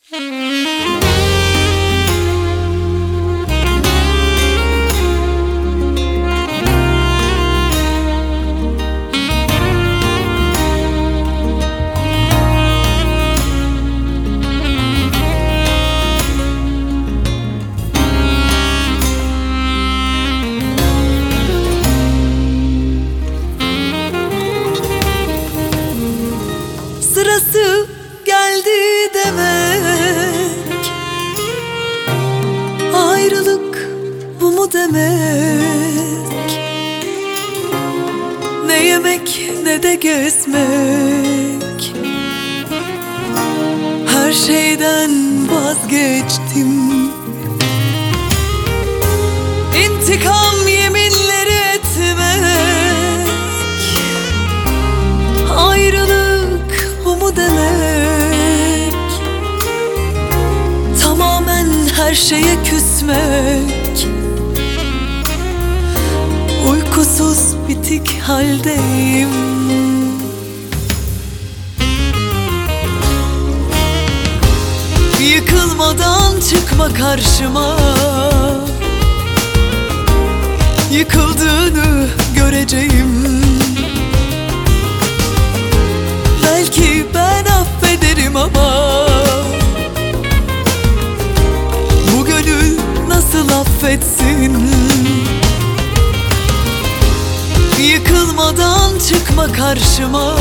Sırası geldi demek, ayrılık bu mu demek? Ne yemek ne de gezmek, her şeyden vazgeçtim. İntikam yeminleri etmek, ayrılık bu mu demek? Tamamen her şeye küsmek, uykusuz bitik haldeyim. Yıkılmadan çıkma karşıma, yıkıldığını göreceğim. Belki ben affederim ama bu gönül nasıl affetsin? Yıkılmadan çıkma karşıma,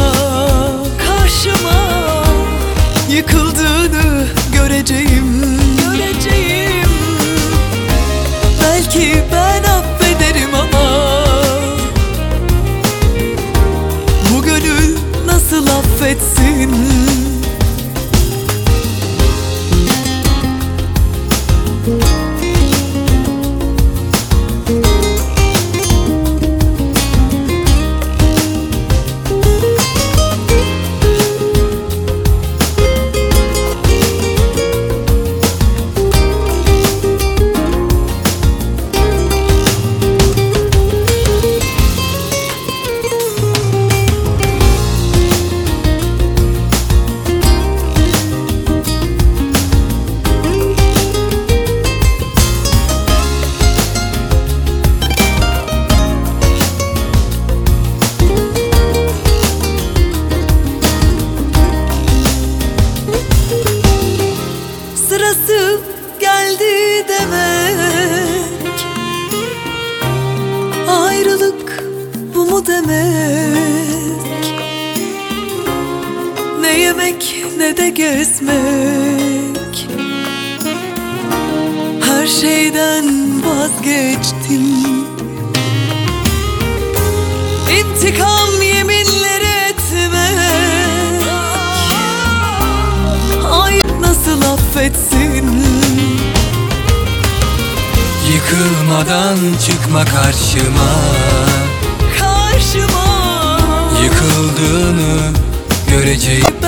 yıkıldığını göreceğim. Belki ben affederim ama bu gönül nasıl affetsin? Sırası geldi demek, ayrılık bu mu demek? Ne yemek ne de gezmek, her şeyden vazgeçtim. İntikam yeminleri etmek, ay nasıl affetsin? Yıkılmadan çıkma karşıma, Yıkıldığını göreceğim.